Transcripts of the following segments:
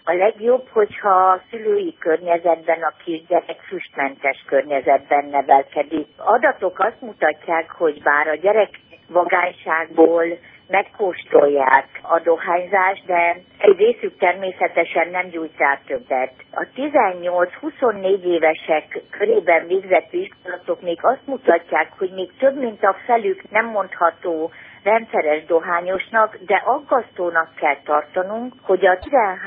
A legjobb, hogyha a szülői környezetben a kisgyerek füstmentes környezetben nevelkedik. Adatok azt mutatják, hogy bár a gyerek vagányságból megkóstolják a dohányzást, de egy részük természetesen nem gyújt rá többet. A 18-24 évesek körében végzett vizsgálatok még azt mutatják, hogy még több mint a felük nem mondható rendszeres dohányosnak, de aggasztónak kell tartanunk, hogy a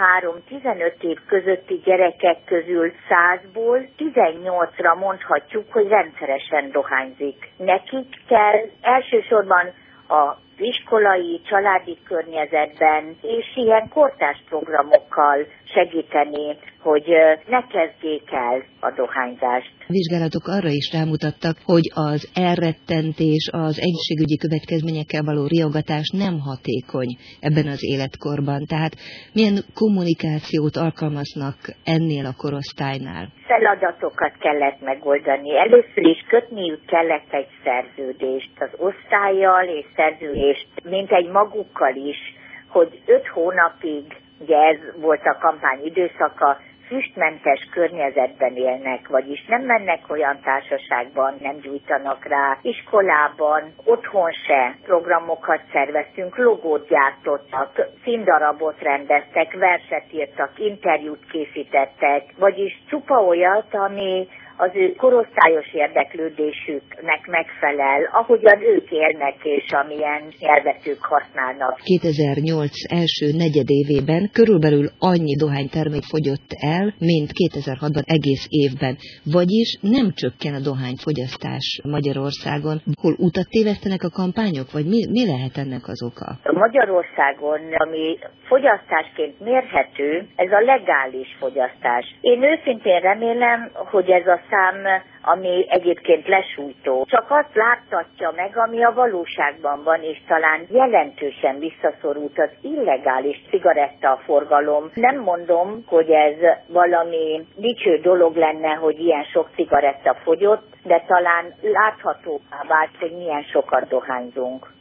13-15 év közötti gyerekek közül 100-ból 18-ra mondhatjuk, hogy rendszeresen dohányzik. Nekik kell elsősorban a iskolai, családi környezetben és ilyen kortárs programokkal segíteni, hogy ne kezdjék el a dohányzást. A vizsgálatok arra is rámutattak, hogy az elrettentés, az egészségügyi következményekkel való riogatás nem hatékony ebben az életkorban. Tehát milyen kommunikációt alkalmaznak ennél a korosztálynál? Feladatokat kellett megoldani. Először is kötniük kellett egy szerződést az osztállyal és szerződést, mint egy magukkal is, hogy 5 hónapig, ugye ez volt a kampány időszaka, füstmentes környezetben élnek, vagyis nem mennek olyan társaságban, nem gyújtanak rá, iskolában, otthon se programokat szerveztünk, logót gyártottak, színdarabot rendeztek, verset írtak, interjút készítettek, vagyis csupa olyat, ami az ő korosztályos érdeklődésüknek megfelel, ahogyan ők élnek és amilyen nyelvet ők használnak. 2008 első negyedévében körülbelül annyi dohánytermék fogyott el, mint 2006-ban egész évben. Vagyis nem csökken a dohányfogyasztás Magyarországon. Hol utat tévesztenek a kampányok, vagy mi lehet ennek az oka? Magyarországon, ami fogyasztásként mérhető, ez a legális fogyasztás. Én őszintén remélem, hogy ez a szám, ami egyébként lesújtó, csak azt láttatja meg, ami a valóságban van, és talán jelentősen visszaszorult az illegális cigarettaforgalom. Nem mondom, hogy ez valami dicső dolog lenne, hogy ilyen sok cigaretta fogyott, de talán láthatóvá vált, hogy milyen sokat dohányzunk.